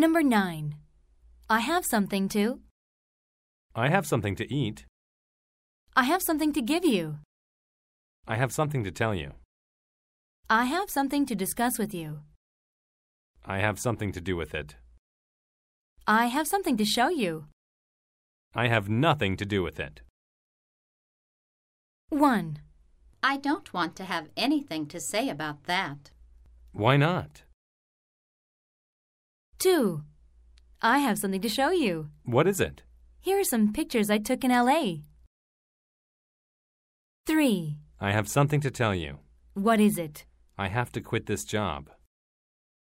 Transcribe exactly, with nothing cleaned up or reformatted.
Number nine. I have something to. I have something to eat. I have something to give you. I have something to tell you. I have something to discuss with you. I have something to do with it. I have something to show you. I have nothing to do with it. one. I don't want to have anything to say about that. Why not? two. I have something to show you. What is it? Here are some pictures I took in L A. three. I have something to tell you. What is it? I have to quit this job.